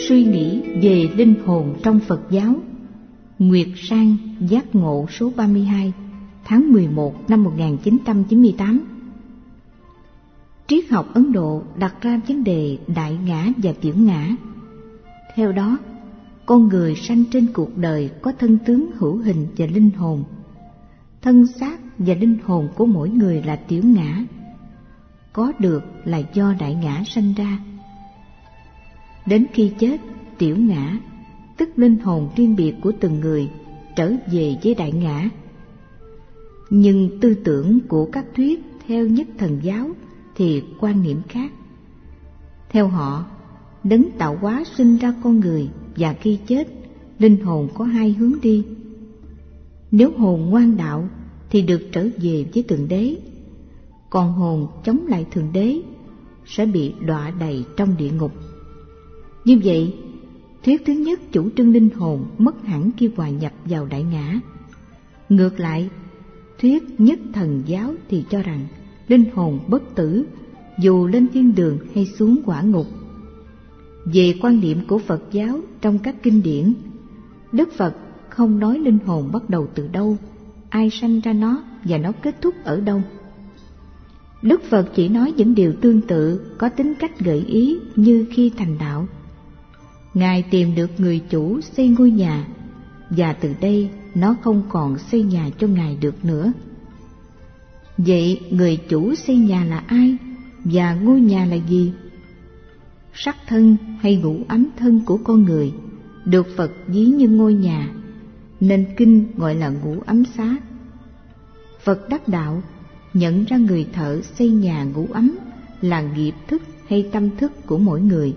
suy nghĩ về linh hồn trong Phật giáo. Nguyệt Sang Giác Ngộ số 32, tháng 11 năm 1998. Triết học Ấn Độ đặt ra vấn đề đại ngã và tiểu ngã. Theo đó, con người sanh trên cuộc đời có thân tướng hữu hình và linh hồn. Thân xác và linh hồn của mỗi người là tiểu ngã, có được là do đại ngã sanh ra. Đến khi chết, tiểu ngã, tức linh hồn riêng biệt của từng người, trở về với đại ngã. Nhưng tư tưởng của các thuyết theo Nhất Thần giáo thì quan niệm khác. Theo họ, đấng tạo hóa sinh ra con người, và khi chết, linh hồn có hai hướng đi. Nếu hồn ngoan đạo thì được trở về với Thượng Đế, còn hồn chống lại Thượng Đế sẽ bị đọa đầy trong địa ngục. Như vậy, thuyết thứ nhất chủ trương linh hồn mất hẳn khi hòa nhập vào đại ngã. Ngược lại, thuyết Nhất Thần giáo thì cho rằng linh hồn bất tử dù lên thiên đường hay xuống quả ngục. Về quan điểm của Phật giáo trong các kinh điển, Đức Phật không nói linh hồn bắt đầu từ đâu, ai sanh ra nó và nó kết thúc ở đâu. Đức Phật chỉ nói những điều tương tự có tính cách gợi ý như khi thành đạo. Ngài tìm được người chủ xây ngôi nhà, và từ đây nó không còn xây nhà cho Ngài được nữa. Vậy người chủ xây nhà là ai, và ngôi nhà là gì? Sắc thân hay ngũ ấm thân của con người được Phật ví như ngôi nhà, nên kinh gọi là ngũ ấm xá. Phật đắc đạo nhận ra người thợ xây nhà ngũ ấm là nghiệp thức hay tâm thức của mỗi người.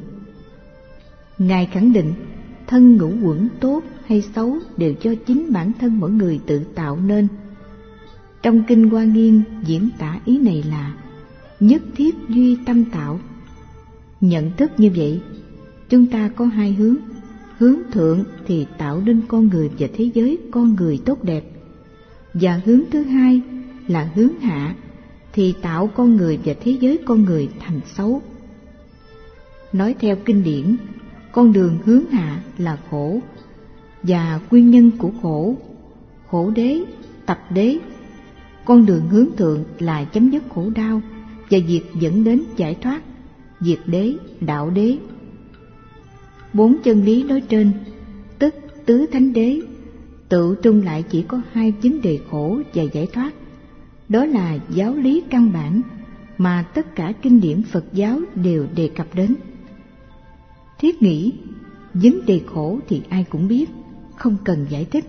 Ngài khẳng định thân ngũ uẩn tốt hay xấu đều do chính bản thân mỗi người tự tạo nên. Trong kinh Hoa Nghiêm diễn tả ý này là nhất thiết duy tâm tạo. Nhận thức như vậy, chúng ta có hai hướng. Hướng thượng thì tạo nên con người và thế giới con người tốt đẹp, và hướng thứ hai là hướng hạ thì tạo con người và thế giới con người thành xấu. Nói theo kinh điển, con đường hướng hạ là khổ, và nguyên nhân của khổ, khổ đế, tập đế. Con đường hướng thượng là chấm dứt khổ đau và việc dẫn đến giải thoát, diệt đế, đạo đế. Bốn chân lý nói trên, tức tứ thánh đế, tự trung lại chỉ có hai vấn đề khổ và giải thoát. Đó là giáo lý căn bản mà tất cả kinh điển Phật giáo đều đề cập đến. Thiết nghĩ, vấn đề khổ thì ai cũng biết, không cần giải thích.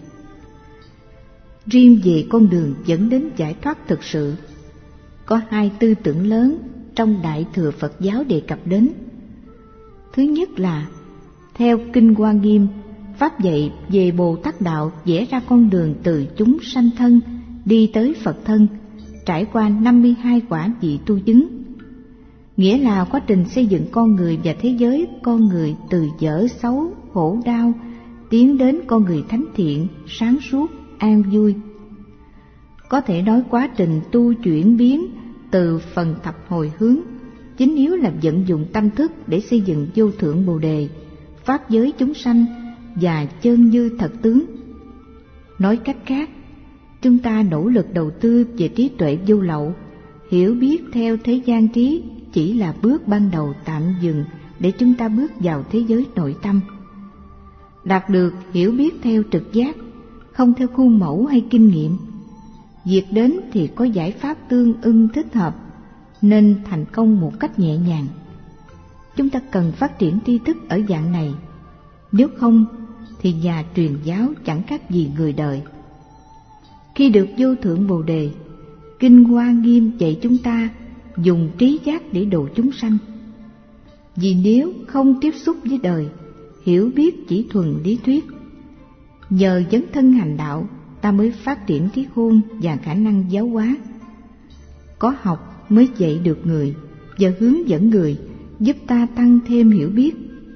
Riêng về con đường dẫn đến giải thoát thực sự, có hai tư tưởng lớn trong Đại Thừa Phật giáo đề cập đến. Thứ nhất là, theo Kinh Hoa Nghiêm, Pháp dạy về Bồ Tát Đạo vẽ ra con đường từ chúng sanh thân đi tới Phật thân, trải qua 52 quả vị tu chứng. Nghĩa là quá trình xây dựng con người và thế giới con người từ dở xấu, khổ đau, tiến đến con người thánh thiện, sáng suốt, an vui. Có thể nói quá trình tu chuyển biến từ phần thập hồi hướng, chính yếu là vận dụng tâm thức để xây dựng vô thượng Bồ Đề, pháp giới chúng sanh và chân như thật tướng. Nói cách khác, chúng ta nỗ lực đầu tư về trí tuệ vô lậu, hiểu biết theo thế gian trí chỉ là bước ban đầu tạm dừng để chúng ta bước vào thế giới nội tâm. Đạt được hiểu biết theo trực giác, không theo khuôn mẫu hay kinh nghiệm. Việc đến thì có giải pháp tương ưng thích hợp, nên thành công một cách nhẹ nhàng. Chúng ta cần phát triển tri thức ở dạng này, nếu không thì nhà truyền giáo chẳng khác gì người đời. Khi được vô thượng Bồ Đề, Kinh Hoa Nghiêm dạy chúng ta dùng trí giác để độ chúng sanh. Vì nếu không tiếp xúc với đời, hiểu biết chỉ thuần lý thuyết, nhờ dấn thân hành đạo ta mới phát triển trí khôn và khả năng giáo hóa. Có học mới dạy được người và hướng dẫn người, giúp ta tăng thêm hiểu biết.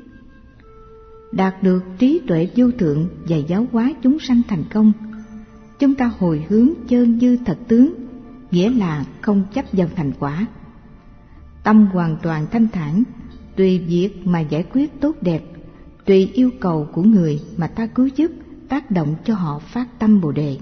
Đạt được trí tuệ vô thượng và giáo hóa chúng sanh thành công, chúng ta hồi hướng chân như thật tướng, nghĩa là không chấp vào thành quả. Tâm hoàn toàn thanh thản, tùy việc mà giải quyết tốt đẹp, tùy yêu cầu của người mà ta cứu giúp, tác động cho họ phát tâm Bồ Đề.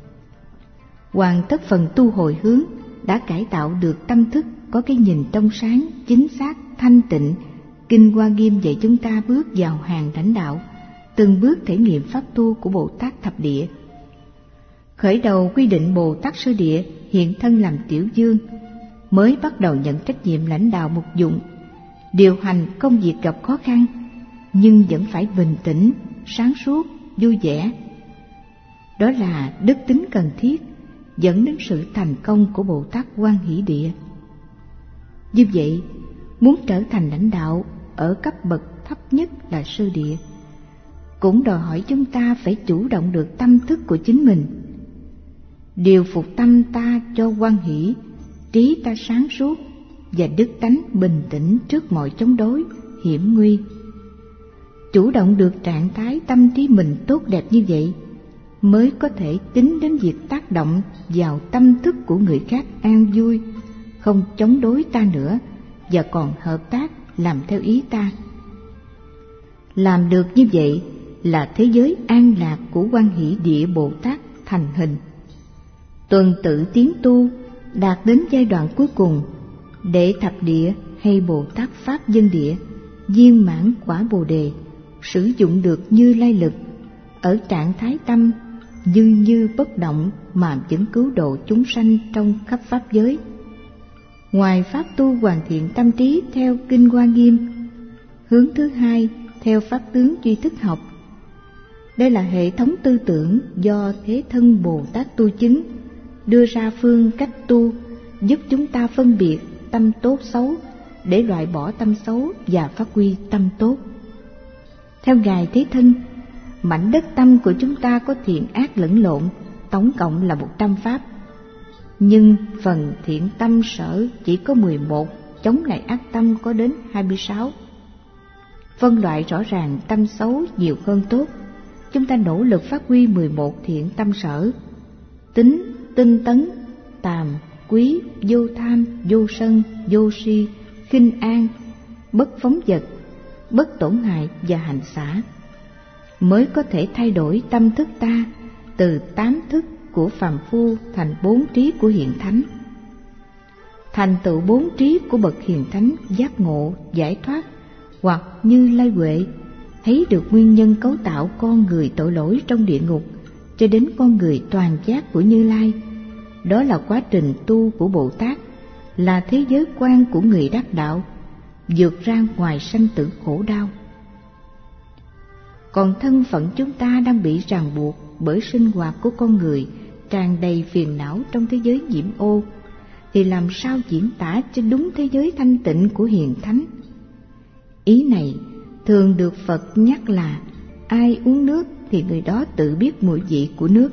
Hoàn tất phần tu hồi hướng, đã cải tạo được tâm thức, có cái nhìn trong sáng, chính xác, thanh tịnh. Kinh Hoa Nghiêm dạy chúng ta bước vào hàng lãnh đạo, từng bước thể nghiệm pháp tu của Bồ Tát Thập Địa. Khởi đầu quy định Bồ Tát Sơ Địa hiện thân làm Tiểu Dương, mới bắt đầu nhận trách nhiệm lãnh đạo một dụng, điều hành công việc gặp khó khăn, nhưng vẫn phải bình tĩnh, sáng suốt, vui vẻ. Đó là đức tính cần thiết, dẫn đến sự thành công của Bồ Tát Quan Hỷ Địa. Như vậy, muốn trở thành lãnh đạo ở cấp bậc thấp nhất là Sơ Địa, cũng đòi hỏi chúng ta phải chủ động được tâm thức của chính mình, điều phục tâm ta cho hoan hỷ, trí ta sáng suốt và đức tánh bình tĩnh trước mọi chống đối, hiểm nguy. Chủ động được trạng thái tâm trí mình tốt đẹp như vậy, mới có thể tính đến việc tác động vào tâm thức của người khác an vui, không chống đối ta nữa, và còn hợp tác làm theo ý ta. Làm được như vậy là thế giới an lạc của Quan Hỷ Địa Bồ Tát thành hình. Tuần tự tiến tu, đạt đến giai đoạn cuối cùng, để Thập Địa hay Bồ Tát Pháp Dân Địa viên mãn quả Bồ Đề, sử dụng được Như Lai lực, ở trạng thái tâm như bất động mà vẫn cứu độ chúng sanh trong khắp pháp giới. Ngoài pháp tu hoàn thiện tâm trí theo Kinh Hoa Nghiêm, hướng thứ hai theo pháp tướng duy thức học. Đây là hệ thống tư tưởng do Thế Thân Bồ Tát tu chứng, đưa ra phương cách tu, giúp chúng ta phân biệt tâm tốt xấu, để loại bỏ tâm xấu và phát huy tâm tốt. Theo Ngài Thế Thân, mảnh đất tâm của chúng ta có thiện ác lẫn lộn, tổng cộng là 100 pháp. Nhưng phần thiện tâm sở chỉ có 11, chống lại ác tâm có đến 26. Phân loại rõ ràng tâm xấu nhiều hơn tốt, chúng ta nỗ lực phát huy 11 thiện tâm sở: tính, tinh tấn, tàm, quý, vô tham, vô sân, vô si, khinh an, bất phóng dật, bất tổn hại và hành xả, mới có thể thay đổi tâm thức ta từ 8 thức của phàm phu thành 4 trí của hiện thánh. Thành tựu 4 trí của bậc hiền thánh giác ngộ, giải thoát, hoặc Như Lai Huệ, thấy được nguyên nhân cấu tạo con người tội lỗi trong địa ngục cho đến con người toàn giác của Như Lai. Đó là quá trình tu của Bồ Tát, là thế giới quan của người đắc đạo, vượt ra ngoài sanh tử khổ đau. Còn thân phận chúng ta đang bị ràng buộc bởi sinh hoạt của con người tràn đầy phiền não trong thế giới nhiễm ô, thì làm sao diễn tả cho đúng thế giới thanh tịnh của hiền thánh? Ý này thường được Phật nhắc là ai uống nước thì người đó tự biết mùi vị của nước.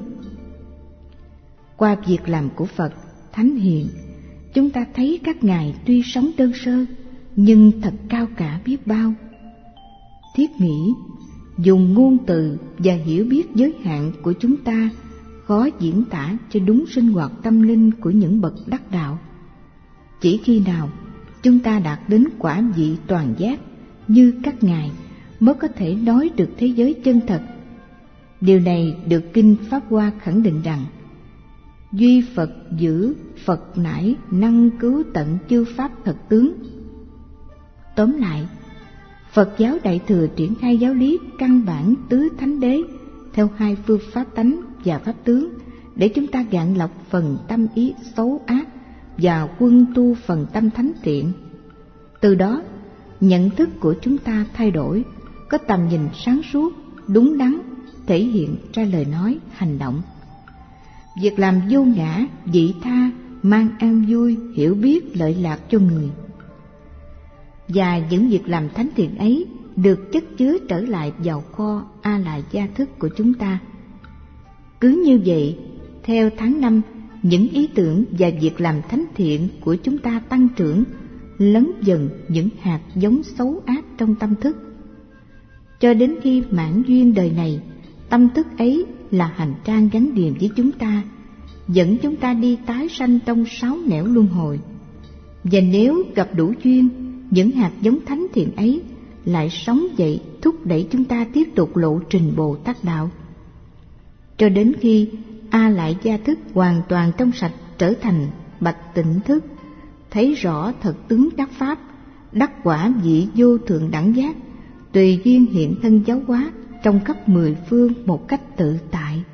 Qua việc làm của Phật Thánh Hiền, chúng ta thấy các ngài tuy sống đơn sơ nhưng thật cao cả biết bao. Thiết nghĩ, dùng ngôn từ và hiểu biết giới hạn của chúng ta khó diễn tả cho đúng sinh hoạt tâm linh của những bậc đắc đạo. Chỉ khi nào chúng ta đạt đến quả vị toàn giác như các ngài mới có thể nói được thế giới chân thật. Điều này được Kinh Pháp Hoa khẳng định rằng: duy Phật giữ, Phật nải năng cứu tận chư pháp thật tướng. Tóm lại, Phật giáo Đại Thừa triển khai giáo lý căn bản tứ thánh đế theo 2 phương pháp tánh và pháp tướng, để chúng ta gạn lọc phần tâm ý xấu ác và quân tu phần tâm thánh thiện. Từ đó, nhận thức của chúng ta thay đổi, có tầm nhìn sáng suốt, đúng đắn, thể hiện ra lời nói, hành động. Việc làm vô ngã, vị tha, mang an vui, hiểu biết, lợi lạc cho người. Và những việc làm thánh thiện ấy được chất chứa trở lại vào kho A-la gia thức của chúng ta. Cứ như vậy, theo tháng năm, những ý tưởng và việc làm thánh thiện của chúng ta tăng trưởng, lấn dần những hạt giống xấu ác trong tâm thức. Cho đến khi mãn duyên đời này, tâm thức ấy là hành trang gắn liền với chúng ta, dẫn chúng ta đi tái sanh trong 6 nẻo luân hồi. Và nếu gặp đủ duyên, những hạt giống thánh thiện ấy lại sống dậy thúc đẩy chúng ta tiếp tục lộ trình Bồ Tát đạo, cho đến khi A Lại Gia thức hoàn toàn trong sạch trở thành bạch tịnh thức, thấy rõ thật tướng đắc pháp, đắc quả vị vô thượng đẳng giác, tùy duyên hiện thân giáo hóa trong khắp mười phương một cách tự tại.